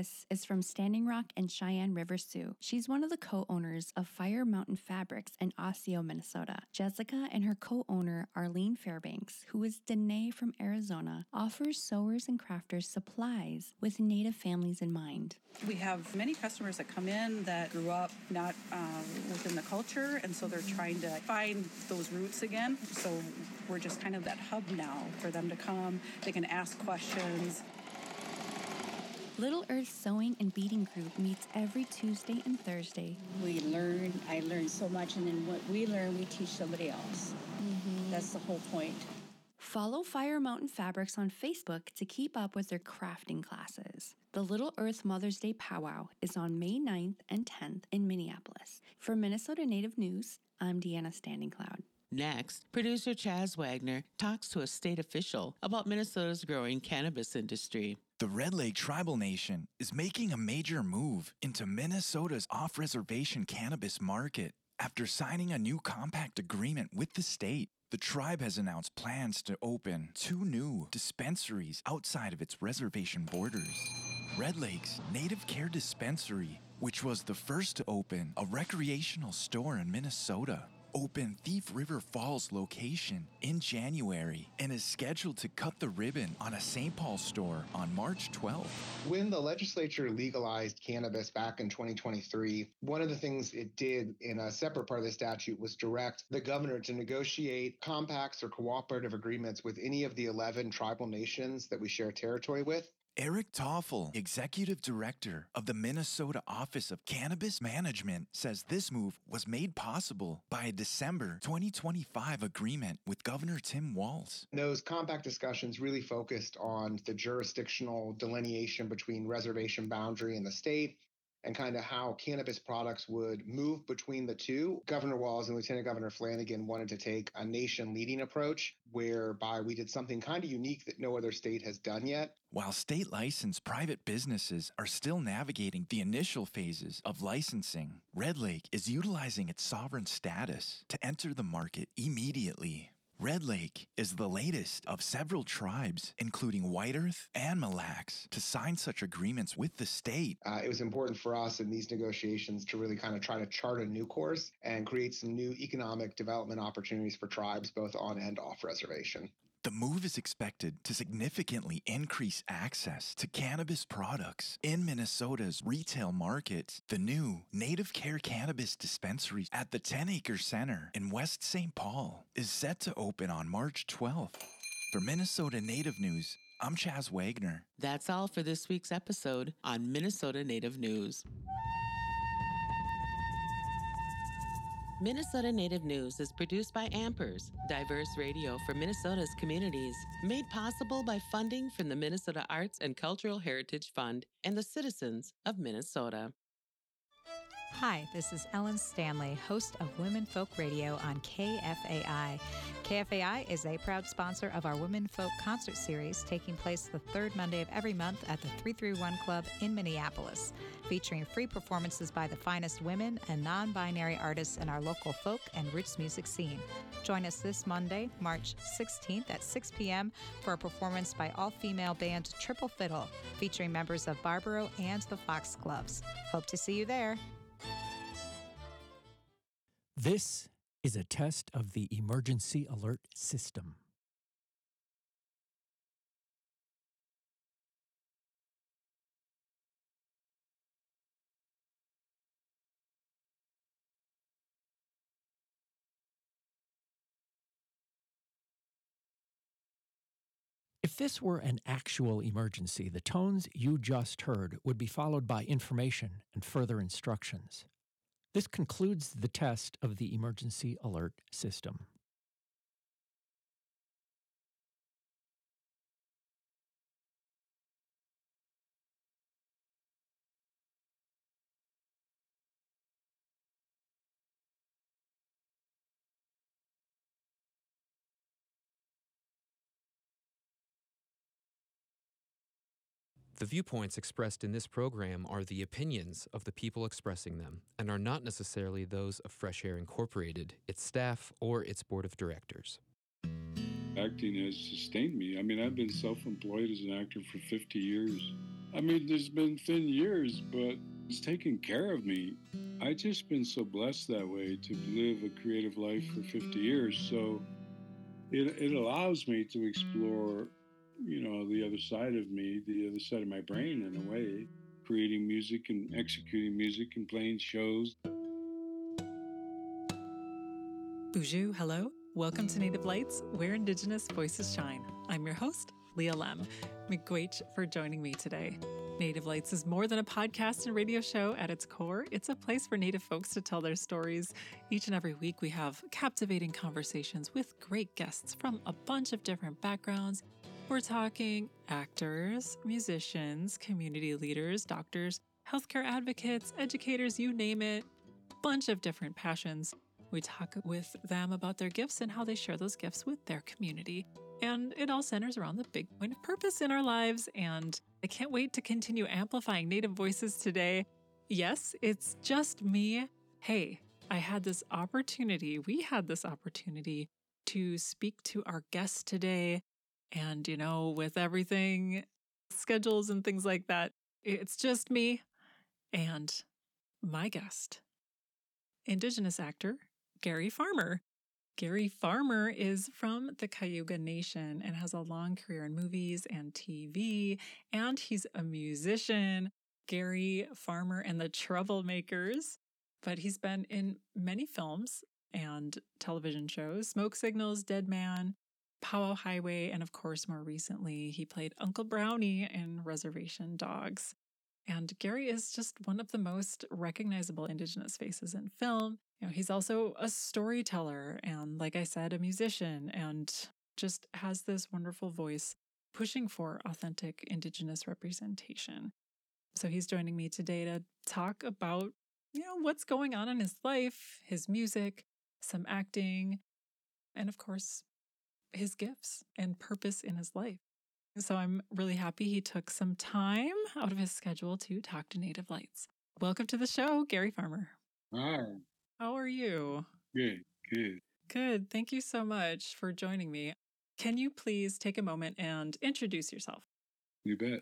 this is from Standing Rock and Cheyenne River Sioux. She's one of the co-owners of Fire Mountain Fabrics in Osseo, Minnesota. Jessica and her co-owner, Arlene Fairbanks, who is Danae from Arizona, offers sewers and crafters supplies with Native families in mind. We have many customers that come in that grew up not within the culture, and so they're trying to find those roots again. So we're just kind of that hub now for them to come. They can ask questions. Little Earth Sewing and Beading Group meets every Tuesday and Thursday. I learn so much, and then what we learn, we teach somebody else. That's the whole point. Follow Fire Mountain Fabrics on Facebook to keep up with their crafting classes. The Little Earth Mother's Day Powwow is on May 9th and 10th in Minneapolis. For Minnesota Native News, I'm Deanna Standing Cloud. Next, producer Chaz Wagner talks to a state official about Minnesota's growing cannabis industry. The Red Lake Tribal Nation is making a major move into Minnesota's off-reservation cannabis market. After signing a new compact agreement with the state, the tribe has announced plans to open 2 new dispensaries outside of its reservation borders. Red Lake's Native Care Dispensary, which was the first to open a recreational store in Minnesota, opened Thief River Falls location in January and is scheduled to cut the ribbon on a St. Paul store on March 12th. When the legislature legalized cannabis back in 2023, one of the things it did in a separate part of the statute was direct the governor to negotiate compacts or cooperative agreements with any of the 11 tribal nations that we share territory with. Eric Toffel, Executive Director of the Minnesota Office of Cannabis Management, says this move was made possible by a December 2025 agreement with Governor Tim Walz. Those compact discussions really focused on the jurisdictional delineation between reservation boundary and the state, and kind of how cannabis products would move between the two. Governor Walz and Lieutenant Governor Flanagan wanted to take a nation-leading approach, whereby we did something kind of unique that no other state has done yet. While state-licensed private businesses are still navigating the initial phases of licensing, Red Lake is utilizing its sovereign status to enter the market immediately. Red Lake is the latest of several tribes, including White Earth and Mille Lacs, to sign such agreements with the state. It was important for us in these negotiations to really kind of try to chart a new course and create some new economic development opportunities for tribes, both on and off reservation. The move is expected to significantly increase access to cannabis products in Minnesota's retail market. The new Native Care Cannabis Dispensary at the 10-Acre Center in West St. Paul is set to open on March 12th. For Minnesota Native News, I'm Chaz Wagner. That's all for this week's episode on Minnesota Native News. Minnesota Native News is produced by Ampers, diverse radio for Minnesota's communities, made possible by funding from the Minnesota Arts and Cultural Heritage Fund and the citizens of Minnesota. Hi, this is Ellen Stanley, host of Women Folk Radio on KFAI. KFAI is a proud sponsor of our Women Folk concert series taking place the third Monday of every month at the 331 Club in Minneapolis, featuring free performances by the finest women and non-binary artists in our local folk and roots music scene. Join us this Monday, March 16th at 6 p.m. for a performance by all-female band Triple Fiddle, featuring members of Barbaro and the Foxgloves. Hope to see you there. This is a test of the emergency alert system. If this were an actual emergency, the tones you just heard would be followed by information and further instructions. This concludes the test of the emergency alert system. The viewpoints expressed in this program are the opinions of the people expressing them and are not necessarily those of Fresh Air Incorporated, its staff, or its board of directors. Acting has sustained me. I mean, I've been self-employed as an actor for 50 years. I mean, there's been thin years, but it's taken care of me. I've just been so blessed that way to live a creative life for 50 years. So it allows me to explore, the other side of me, the other side of my brain in a way, creating music and executing music and playing shows. Bonjour, hello. Welcome to Native Lights, where Indigenous voices shine. I'm your host, Leah Lem. Miigwech for joining me today. Native Lights is more than a podcast and radio show at its core. It's a place for Native folks to tell their stories. Each and every week, we have captivating conversations with great guests from a bunch of different backgrounds. We're talking actors, musicians, community leaders, doctors, healthcare advocates, educators, you name it. Bunch of different passions. We talk with them about their gifts and how they share those gifts with their community. And it all centers around the big point of purpose in our lives. And I can't wait to continue amplifying Native voices today. Yes, it's just me. Hey, we had this opportunity to speak to our guest today. And, with everything, schedules and things like that, it's just me and my guest, Indigenous actor Gary Farmer. Gary Farmer is from the Cayuga Nation and has a long career in movies and TV, and he's a musician. Gary Farmer and the Troublemakers, but he's been in many films and television shows, Smoke Signals, Dead Man, Powwow Highway, and of course, more recently, he played Uncle Brownie in Reservation Dogs. And Gary is just one of the most recognizable Indigenous faces in film. He's also a storyteller and, like I said, a musician, and just has this wonderful voice pushing for authentic Indigenous representation. So he's joining me today to talk about, what's going on in his life, his music, some acting, and of course, his gifts and purpose in his life. So I'm really happy he took some time out of his schedule to talk to Native Lights. Welcome to the show, Gary Farmer. Hi. How are you? Good. Good. Thank you so much for joining me. Can you please take a moment and introduce yourself? You bet.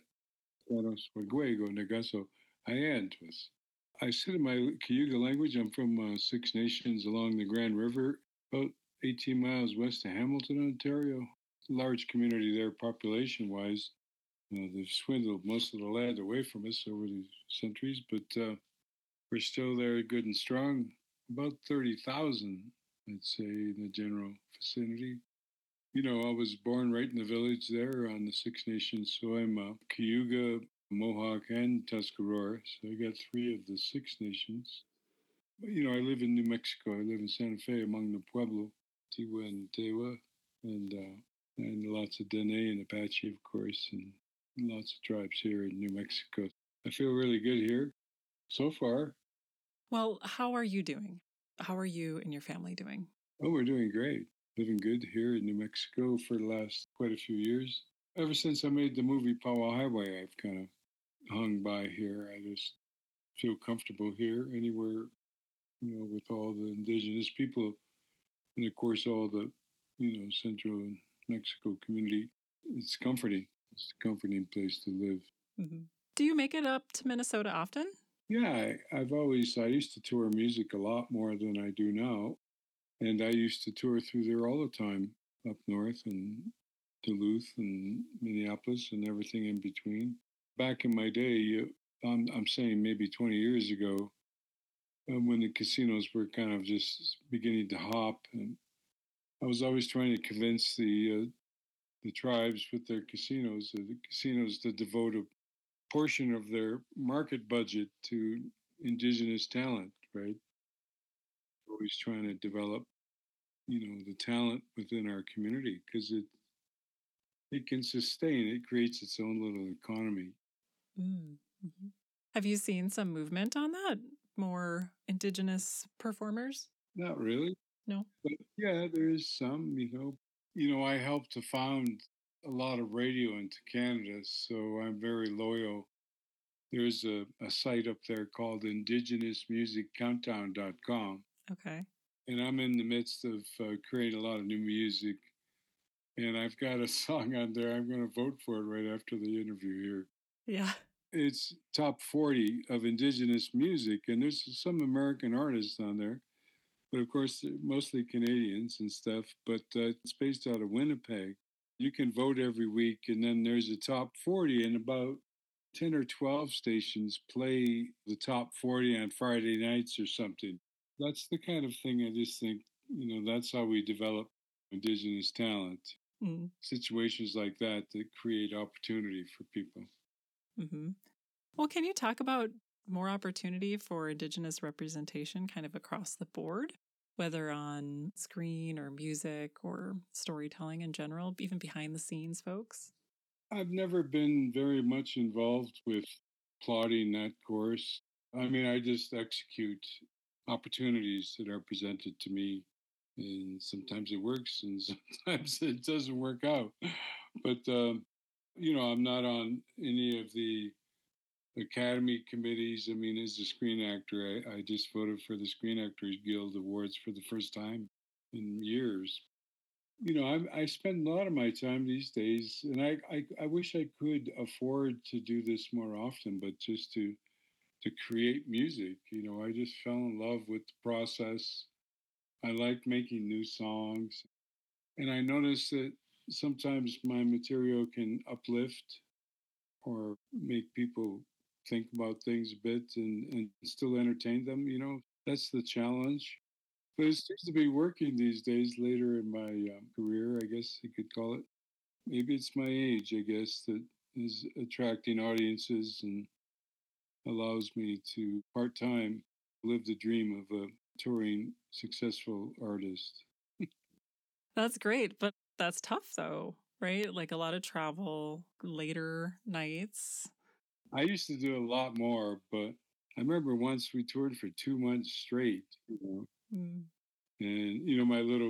I sit in my Cayuga language. I'm from Six Nations along the Grand River, about 18 miles west of Hamilton, Ontario. Large community there population-wise. They've swindled most of the land away from us over the centuries, but we're still there good and strong. About 30,000, I'd say, in the general vicinity. I was born right in the village there on the Six Nations, so I'm a Cayuga, Mohawk, and Tuscarora, so I got 3 of the Six Nations. But, I live in New Mexico. I live in Santa Fe among the Pueblo, Tiwa and Tewa, and lots of Dene and Apache, of course, and lots of tribes here in New Mexico. I feel really good here so far. Well, how are you doing? How are you and your family doing? Oh, we're doing great. Living good here in New Mexico for the last quite a few years. Ever since I made the movie Powwow Highway, I've kind of hung by here. I just feel comfortable here, anywhere, with all the Indigenous people, and of course all the, Central and Mexico community. It's comforting. It's a comforting place to live. Mm-hmm. Do you make it up to Minnesota often? Yeah, I used to tour music a lot more than I do now. And I used to tour through there all the time, up north and Duluth and Minneapolis and everything in between. Back in my day, I'm saying maybe 20 years ago, when the casinos were kind of just beginning to hop, and I was always trying to convince the tribes with their casinos to devote a portion of their market budget to Indigenous talent, right? Always trying to develop, the talent within our community, because it can sustain, it creates its own little economy. Mm-hmm. Have you seen some movement on that? More Indigenous performers? Not really. No? But yeah, there is some, I helped to found a lot of radio into Canada, so I'm very loyal. There's a site up there called indigenousmusiccountdown.com. Okay. And I'm in the midst of creating a lot of new music. And I've got a song on there. I'm going to vote for it right after the interview here. Yeah. It's top 40 of indigenous music, and there's some American artists on there, but of course, they're mostly Canadians and stuff. But it's based out of Winnipeg. You can vote every week, and then there's a top 40, and about 10 or 12 stations play the top 40 on Friday nights or something. That's the kind of thing I just think, that's how we develop indigenous talent. Situations like that create opportunity for people. Mm-hmm. Well, can you talk about more opportunity for Indigenous representation kind of across the board, whether on screen or music or storytelling in general, even behind the scenes folks? I've never been very much involved with plotting that course. I mean, I just execute opportunities that are presented to me, and sometimes it works and sometimes it doesn't work out. But, I'm not on any of the Academy committees. I mean, as a screen actor, I just voted for the Screen Actors Guild Awards for the first time in years. I spend a lot of my time these days, and I wish I could afford to do this more often, but just to create music. I just fell in love with the process. I like making new songs, and I notice that sometimes my material can uplift or make people think about things a bit and still entertain them. That's the challenge. But it seems to be working these days later in my career, I guess you could call it. Maybe it's my age, I guess, that is attracting audiences and allows me to part time live the dream of a touring successful artist. That's great, but that's tough though, right? Like a lot of travel, later nights. I used to do a lot more, but I remember once we toured for 2 months straight, Mm. and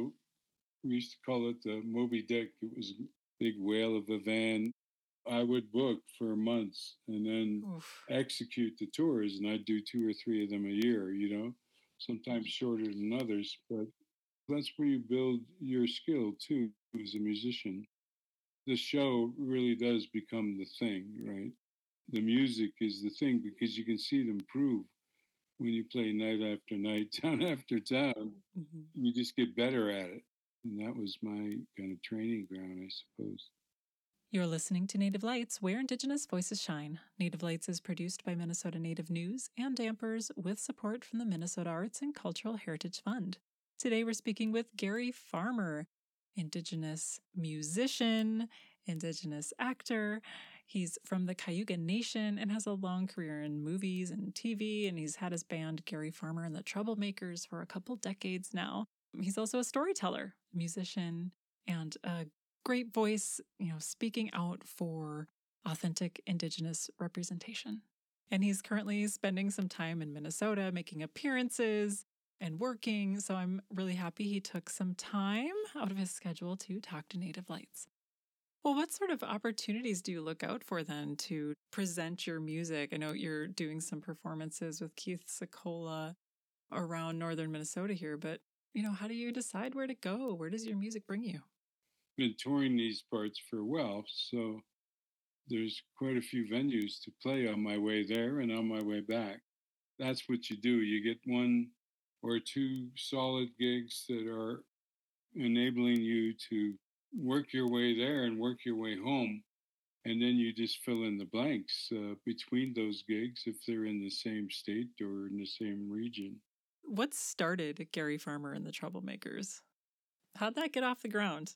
we used to call it the Moby Dick. It was a big whale of a van. I would book for months and then execute the tours, and I'd do 2 or 3 of them a year, sometimes shorter than others. But that's where you build your skill too as a musician. The show really does become the thing, right? The music is the thing because you can see it improve when you play night after night, town after town. Mm-hmm. You just get better at it. And that was my kind of training ground, I suppose. You're listening to Native Lights, where Indigenous voices shine. Native Lights is produced by Minnesota Native News and Dampers with support from the Minnesota Arts and Cultural Heritage Fund. Today we're speaking with Gary Farmer, Indigenous musician, Indigenous actor. He's from the Cayuga Nation and has a long career in movies and TV, and he's had his band Gary Farmer and the Troublemakers for a couple decades now. He's also a storyteller, musician, and a great voice, speaking out for authentic Indigenous representation. And he's currently spending some time in Minnesota, making appearances and working. So I'm really happy he took some time out of his schedule to talk to Native Lights. Well, what sort of opportunities do you look out for then to present your music? I know you're doing some performances with Keith Secola around northern Minnesota here, but, how do you decide where to go? Where does your music bring you? Been touring these parts for a while, so there's quite a few venues to play on my way there and on my way back. That's what you do. You get 1 or 2 solid gigs that are enabling you to work your way there and work your way home. And then you just fill in the blanks between those gigs if they're in the same state or in the same region. What started Gary Farmer and the Troublemakers? How'd that get off the ground?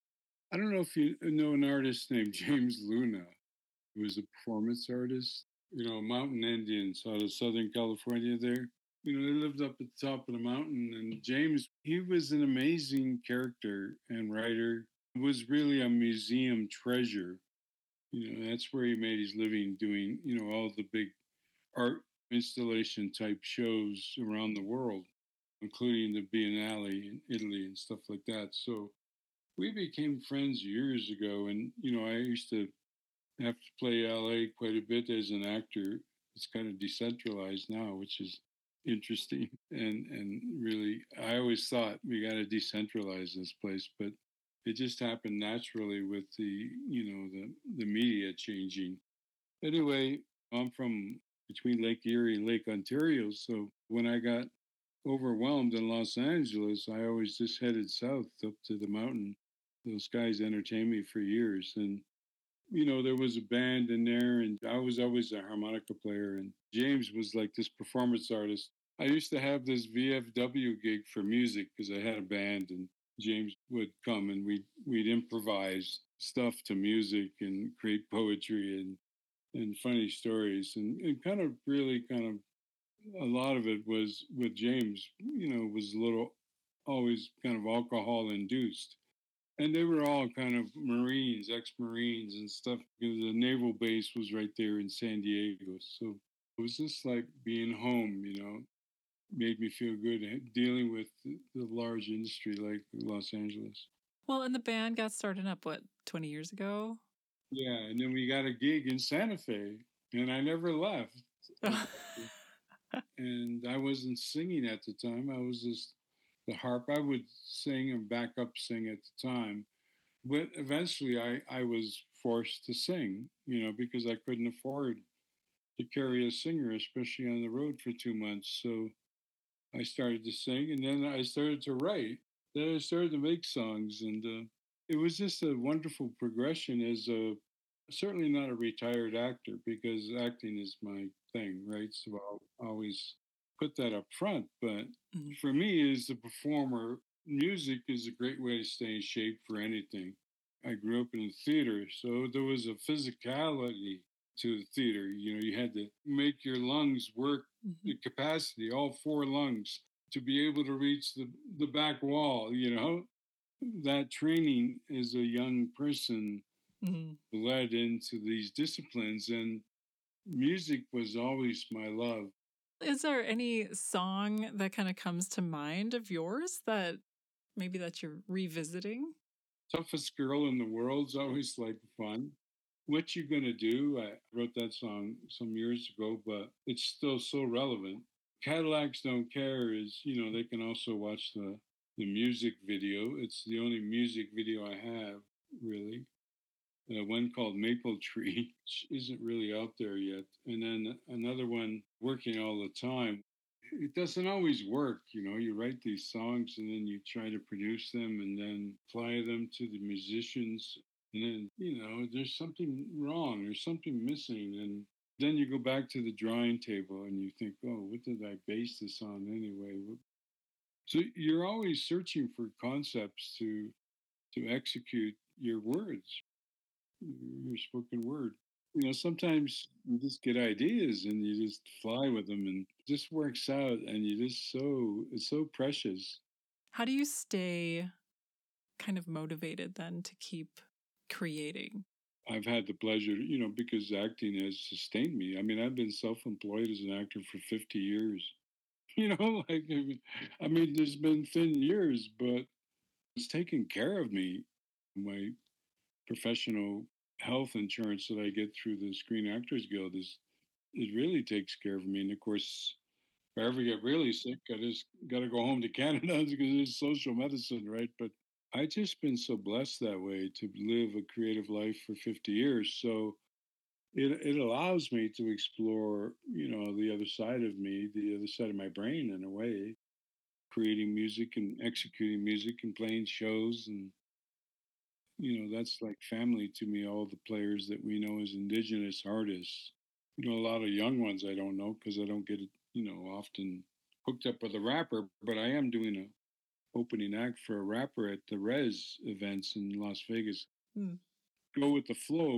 I don't know if you know an artist named James Luna. He was a performance artist, mountain Indians out of Southern California there. They lived up at the top of the mountain. And James, he was an amazing character and writer. He was really a museum treasure. That's where he made his living doing, all the big art installation type shows around the world, including the Biennale in Italy and stuff like that. So we became friends years ago. And, I used to have to play LA quite a bit as an actor. It's kind of decentralized now, which is interesting. And really, I always thought we got to decentralize this place, but it just happened naturally with the media changing. Anyway, I'm from between Lake Erie and Lake Ontario. So when I got overwhelmed in Los Angeles, I always just headed south up to the mountain. Those guys entertained me for years. And, there was a band in there, and I was always a harmonica player. And James was like this performance artist. I used to have this VFW gig for music because I had a band, and James would come and we'd improvise stuff to music and create poetry and funny stories. And kind of a lot of it was with James, was a little always kind of alcohol induced. And they were all kind of Marines, ex-Marines and stuff, because the naval base was right there in San Diego. So it was just like being home, made me feel good dealing with the large industry like Los Angeles. Well, and the band got started up, 20 years ago? Yeah, and then we got a gig in Santa Fe, and I never left. And I wasn't singing at the time. I was just the harp. I would sing and backup sing at the time. But eventually I was forced to sing, because I couldn't afford to carry a singer, especially on the road for 2 months. So I started to sing, and then I started to write. Then I started to make songs, and it was just a wonderful progression as certainly not a retired actor, because acting is my thing, right? So I'll always put that up front. But for me, as a performer, music is a great way to stay in shape for anything. I grew up in the theater, so there was a physicality to the theater. You had to make your lungs work the capacity, all 4 lungs, to be able to reach the back wall, That training as a young person led into these disciplines, and music was always my love. Is there any song that kind of comes to mind of yours that you're revisiting? Toughest Girl in the World's always like fun. What You Gonna Do? I wrote that song some years ago, but it's still so relevant. Cadillacs Don't Care is, they can also watch the music video. It's the only music video I have, really. One called Maple Tree, which isn't really out there yet. And then another one, Working All the Time. It doesn't always work, you write these songs and then you try to produce them and then fly them to the musicians. And then, there's something wrong, there's something missing. And then you go back to the drawing table and you think, oh, what did I base this on anyway? So you're always searching for concepts to execute your words, your spoken word. Sometimes you just get ideas and you just fly with them and it just works out, and it's so precious. How do you stay kind of motivated then to keep creating? I've had the pleasure, because acting has sustained me. I mean, I've been self-employed as an actor for 50 years. There's been thin years, but it's taken care of me. My professional health insurance that I get through the Screen Actors Guild it really takes care of me. And of course, if I ever get really sick, I just got to go home to Canada because it's social medicine, right? But I've just been so blessed that way to live a creative life for 50 years. So it allows me to explore, the other side of me, the other side of my brain in a way, creating music and executing music and playing shows. And that's like family to me, all the players that we know as Indigenous artists. A lot of young ones I don't know because I don't get, often hooked up with a rapper, but I am doing a opening act for a rapper at the Res events in Las Vegas. Go with the flow,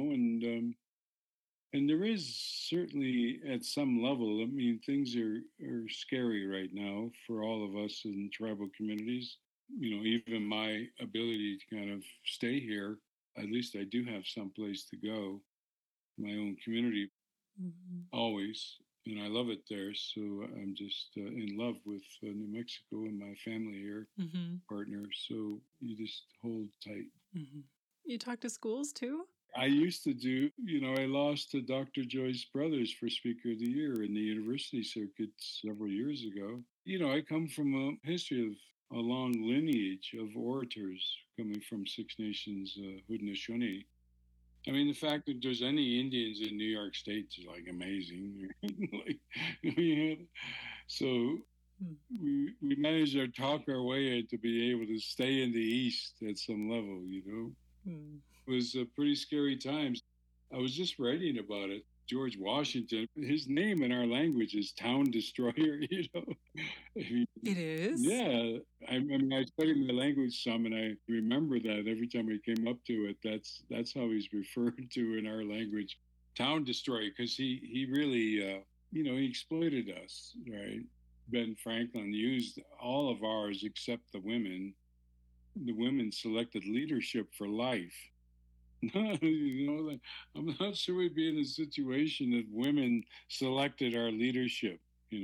and there is certainly at some level, things are scary right now for all of us in tribal communities. Even my ability to kind of stay here, at least I do have some place to go, my own community, always. And I love it there. So I'm just in love with New Mexico and my family here, partner. So you just hold tight. You talk to schools too? I used to do, I lost to Dr. Joyce Brothers for Speaker of the Year in the university circuit several years ago. I come from a history of a long lineage of orators coming from Six Nations Haudenosaunee. I mean, the fact that there's any Indians in New York State is like amazing. So we managed to talk our way to be able to stay in the East at some level, It was pretty scary times. I was just writing about it. George Washington, his name in our language is Town Destroyer, It is? Yeah. I mean, I studied my language some, and I remember that every time we came up to it, that's how he's referred to in our language. Town Destroyer, because he really, he exploited us, right? Ben Franklin used all of ours except the women. The women selected leadership for life. I'm not sure we'd be in a situation that women selected our leadership,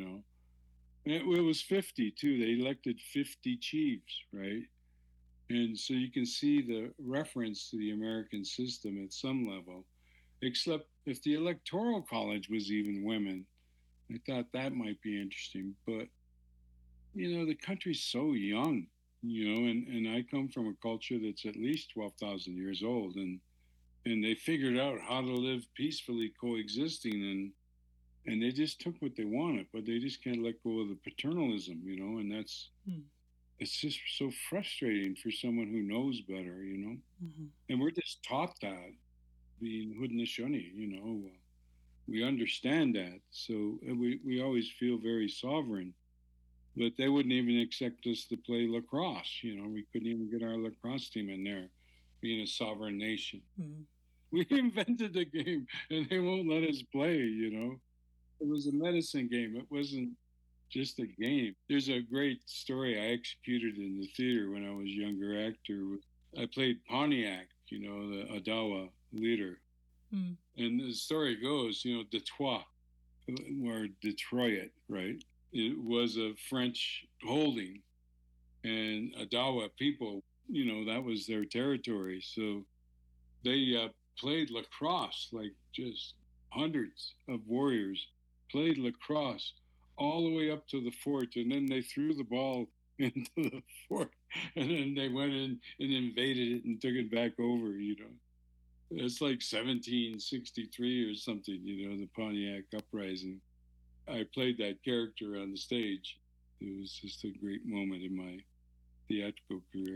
It was 50 too. They elected 50 chiefs, right? And so you can see the reference to the American system at some level, except if the Electoral College was even women. I thought that might be interesting, but the country's so young, and I come from a culture that's at least 12,000 years old, and they figured out how to live peacefully coexisting, and they just took what they wanted, but they just can't let go of the paternalism, and it's just so frustrating for someone who knows better, and we're just taught that being Haudenosaunee, we understand that, so we always feel very sovereign. But they wouldn't even accept us to play lacrosse. We couldn't even get our lacrosse team in there, being a sovereign nation. We invented the game, and they won't let us play. It was a medicine game. It wasn't just a game. There's a great story I executed in the theater when I was a younger actor. I played Pontiac, the Odawa leader. And the story goes, Detroit, or Detroit, right? It was a French holding, and Odawa people, that was their territory. So they played lacrosse, like just hundreds of warriors played lacrosse all the way up to the fort, and then they threw the ball into the fort, and then they went in and invaded it and took it back over, It's like 1763 or something, the Pontiac Uprising. I played that character on the stage. It was just a great moment in my theatrical career.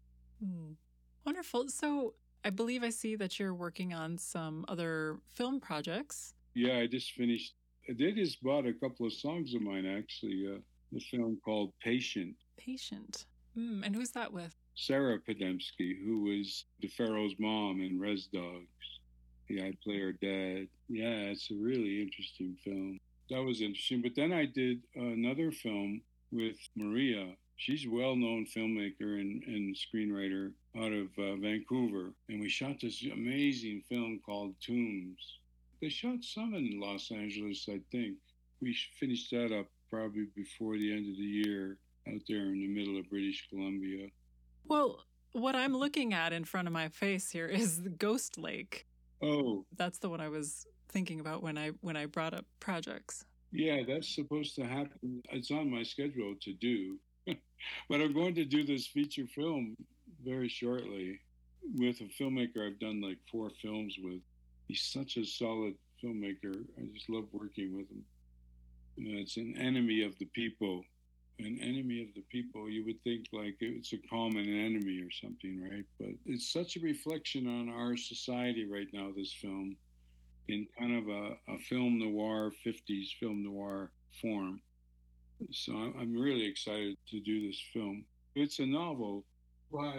Wonderful. So I believe I see that you're working on some other film projects. Yeah, I just finished. They just bought a couple of songs of mine, actually. The film called Patient. Patient. And who's that with? Sarah Podemsky, who was DeFaro's mom in Res Dogs. Yeah, I play her dad. Yeah, it's a really interesting film. That was interesting. But then I did another film with Maria. She's a well-known filmmaker and screenwriter out of Vancouver. And we shot this amazing film called Tombs. They shot some in Los Angeles, I think. We finished that up probably before the end of the year out there in the middle of British Columbia. Well, what I'm looking at in front of my face here is the Ghost Lake. Oh. That's the one I was thinking about when I brought up projects. Yeah, that's supposed to happen. It's on my schedule to do. But I'm going to do this feature film very shortly with a filmmaker I've done like 4 films with. He's such a solid filmmaker. I just love working with him. It's An Enemy of the People. An Enemy of the People, you would think like it's a common enemy or something, right? But it's such a reflection on our society right now, this film, in kind of a film noir, 50s film noir form. So I'm really excited to do this film. It's a novel by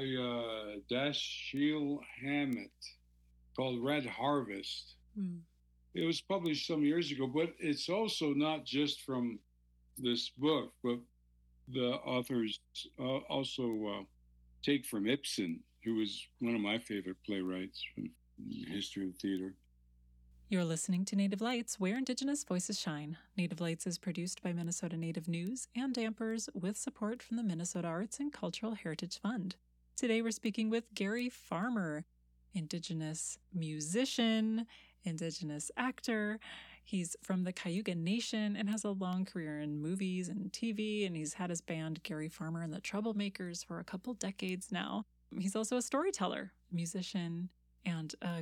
Dashiell Hammett called Red Harvest. It was published some years ago, but it's also not just from this book, but the authors also take from Ibsen, who was one of my favorite playwrights from the history of theater. You're listening to Native Lights, where Indigenous voices shine. Native Lights is produced by Minnesota Native News and Dampers with support from the Minnesota Arts and Cultural Heritage Fund. Today we're speaking with Gary Farmer, Indigenous musician, Indigenous actor. He's from the Cayuga Nation and has a long career in movies and TV, and he's had his band Gary Farmer and the Troublemakers for a couple decades now. He's also a storyteller, musician, and a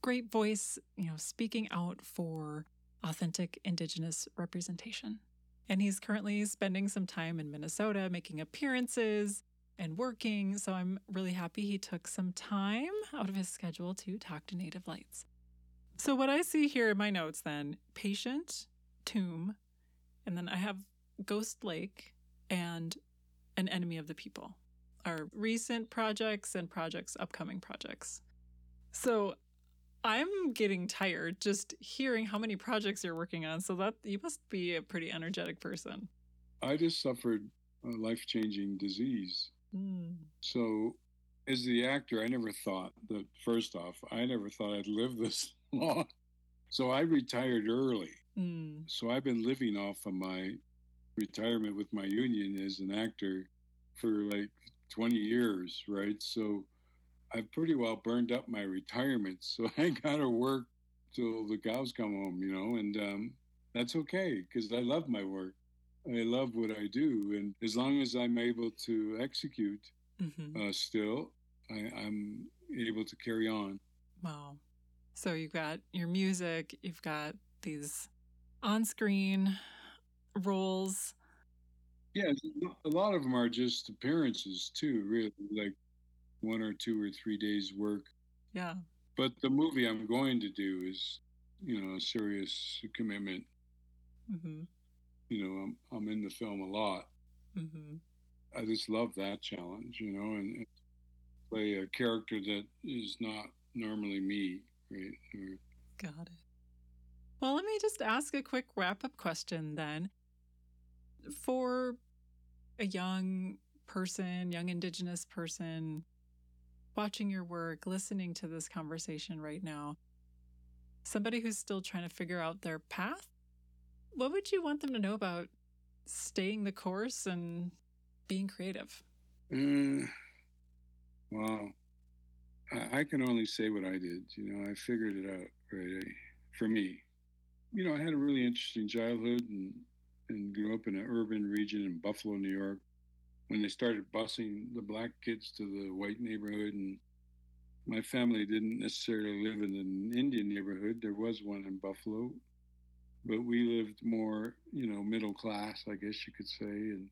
great voice, speaking out for authentic Indigenous representation. And he's currently spending some time in Minnesota, making appearances and working. So I'm really happy he took some time out of his schedule to talk to Native Lights. So what I see here in my notes then, Patient, Tomb, and then I have Ghost Lake and An Enemy of the People are recent projects and upcoming projects. So I'm getting tired just hearing how many projects you're working on. So that you must be a pretty energetic person. I just suffered a life-changing disease. So as the actor, I never thought that, first off, I never thought I'd live this long. So I retired early. So I've been living off of my retirement with my union as an actor for like 20 years, right? So I've pretty well burned up my retirement. So I got to work till the cows come home, and that's okay because I love my work. I love what I do. And as long as I'm able to execute still, I'm able to carry on. Wow. So you've got your music, you've got these on-screen roles. Yeah, a lot of them are just appearances too, really, like 1 or 2 or 3 days work. Yeah. But the movie I'm going to do is, a serious commitment. I'm in the film a lot. I just love that challenge, and play a character that is not normally me, right? Got it. Well, let me just ask a quick wrap-up question then. For a young person, young Indigenous person, watching your work, listening to this conversation right now, somebody who's still trying to figure out their path, what would you want them to know about staying the course and being creative? Wow. I can only say what I did. I figured it out, right? For me, I had a really interesting childhood and grew up in an urban region in Buffalo, New York, when they started busing the black kids to the white neighborhood. And my family didn't necessarily live in an Indian neighborhood. There was one in Buffalo, but we lived more, middle class, I guess you could say. And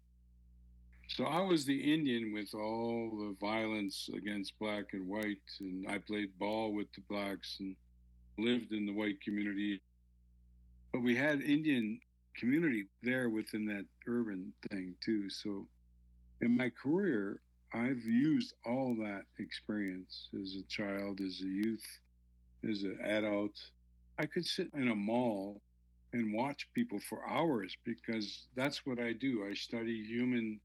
so I was the Indian with all the violence against black and white. And I played ball with the blacks and lived in the white community. But we had Indian community there within that urban thing too. So in my career, I've used all that experience as a child, as a youth, as an adult. I could sit in a mall and watch people for hours because that's what I do. I study human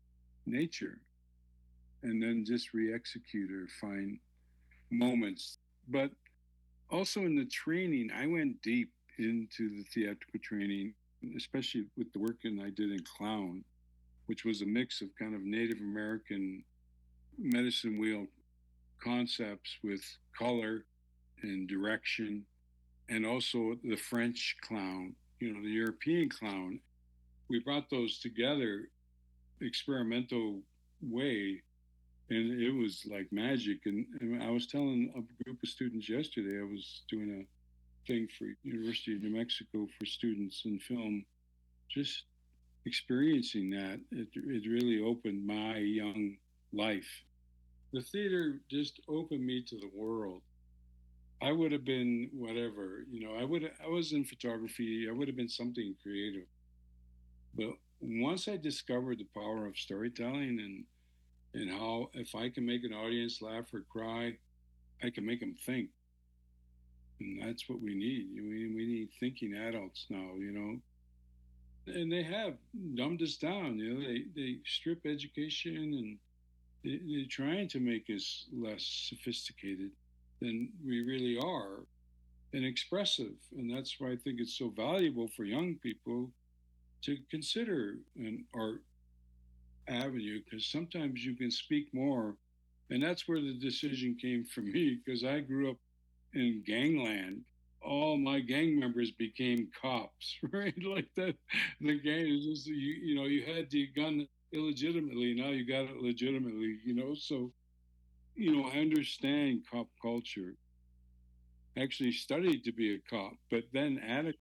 nature and then just re-execute or find moments. But also in the training, I went deep into the theatrical training, especially with the work I did in Clown, which was a mix of kind of Native American medicine wheel concepts with color and direction, and also the French clown, the European clown. We brought those together experimental way, and it was like magic. And I was telling a group of students yesterday, I was doing a thing for University of New Mexico for students in film, just experiencing that, it really opened my young life. The theater just opened me to the world. I would have been whatever, I was in photography, I would have been something creative. But once I discovered the power of storytelling and how if I can make an audience laugh or cry, I can make them think. And that's what we need. We need thinking adults now, And they have dumbed us down, They strip education and they're trying to make us less sophisticated than we really are and expressive. And that's why I think it's so valuable for young people to consider an art avenue, because sometimes you can speak more. And that's where the decision came for me, because I grew up in gangland. All my gang members became cops, right? Like that, the gang is just, you had the gun illegitimately, now you got it legitimately, So, I understand cop culture. actually studied to be a cop, but then at a